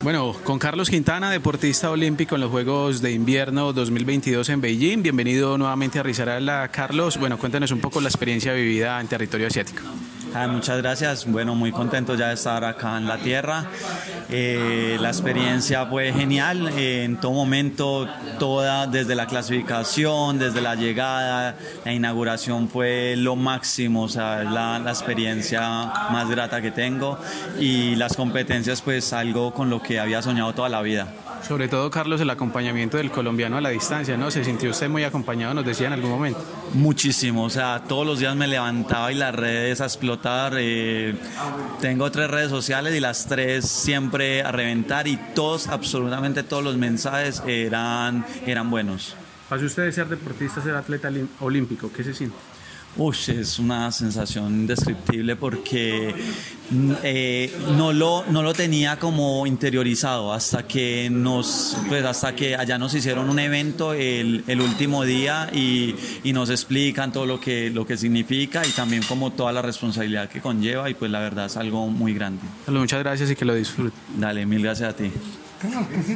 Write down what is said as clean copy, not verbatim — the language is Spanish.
Bueno, con Carlos Quintana, deportista olímpico en los Juegos de Invierno 2022 en Beijing. Bienvenido nuevamente a Risaralda. Carlos, bueno, cuéntanos un poco la experiencia vivida en territorio asiático. Muchas gracias, bueno, muy contento ya de estar acá en la tierra. La experiencia fue genial, en todo momento, desde la clasificación, desde la llegada, la inauguración fue lo máximo, o sea, la experiencia más grata que tengo, y las competencias pues algo con lo que había soñado toda la vida. Sobre todo, Carlos, el acompañamiento del colombiano a la distancia, ¿no? ¿Se sintió usted muy acompañado, nos decía en algún momento? Muchísimo, o sea, todos los días me levantaba y las redes a explotar. Tengo 3 redes sociales y las 3 siempre a reventar, y absolutamente todos los mensajes eran buenos. Pase usted de ser deportista a ser atleta olímpico, ¿qué se siente? Es una sensación indescriptible porque no lo tenía como interiorizado hasta que allá nos hicieron un evento el último día y nos explican todo lo que significa, y también como toda la responsabilidad que conlleva, y pues la verdad es algo muy grande. Muchas gracias y que lo disfrute. Dale, mil gracias a ti.